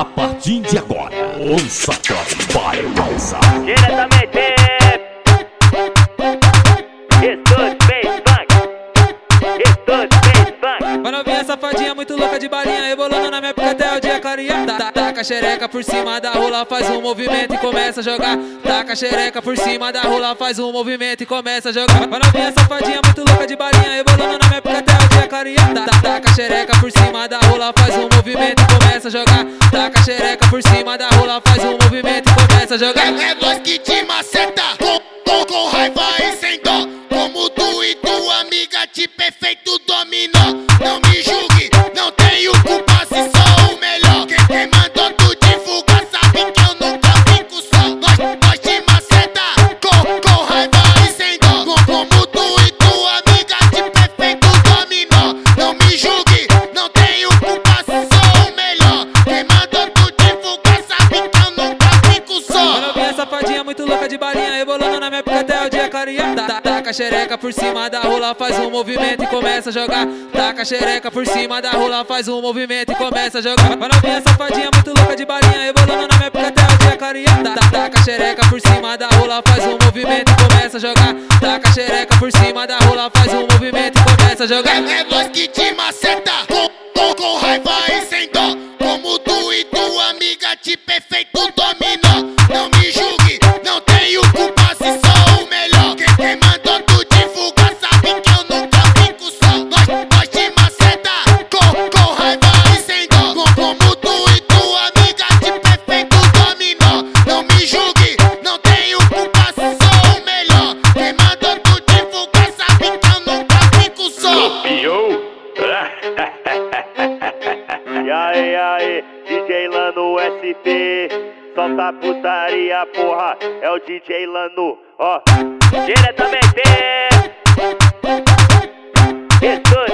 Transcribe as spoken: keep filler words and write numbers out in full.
A partir de agora, ouça a vai começar. Diretamente Estúdio Face Funk, Estúdio Face Funk. Uma novinha safadinha muito louca de balinha, rebolando na minha pica até o dia clarear. Tá, taca a xereca por cima da rola, faz um movimento e começa a jogar. Taca a xereca por cima da rola, faz um movimento e começa a jogar. Uma novinha safadinha muito louca de balinha, rebolando na minha pica até o dia clarear. Tá, taca a xereca por cima da rola, faz um movimento e começa a jogar. Taca a xereca por cima da rola, faz um movimento e começa a jogar. É nós que te maceta, com, com, com raiva e sem dó. Como tu e tua amiga de perfeito dominó. Não me julgue, não tenho culpa se sou o melhor. Quem, quem mandou tu divulgar sabe que eu nunca fico só. Nós, nós te maceta, com, com raiva e sem dó. Com, como tu e tua amiga de perfeito dominó. Não me julgue, não tenho culpa se sou o melhor. Quem mandou tu divulgar sabe que eu nunca fico só. Uma novinha safadinha muito louca de balinha, rebolando na minha pica até o dia clarear. Tá, taca a xereca por cima da rola, faz um movimento e começa a jogar. Taca a xereca por cima da rola, faz um movimento e começa a jogar. Uma novinha safadinha muito louca de balinha, rebolando na minha pica até o dia clarear. Tá, taca a xereca por cima da rola, faz um movimento e começa a jogar. Taca a xereca por cima da rola, faz um movimento e começa a jogar. É, é nós que te maceta, com, com, com raiva e sem dó. Como tu e tua amiga de perfeito dominó. Não me julgue, não tenho culpa se sou o melhor. Quem, quem mandou tu divulgar sabe que eu nunca fico só. Nós, nós te maceta, com, com raiva e sem dó. Com, como tu e tua amiga de perfeito dominó. Não me julgue, não tenho culpa se sou o melhor. Quem mandou tu divulgar sabe que eu nunca fico só. Copiou? E aí, aí, D J Lano S P, solta putaria, porra, é o D J Lano, ó. Diretamente Estúdio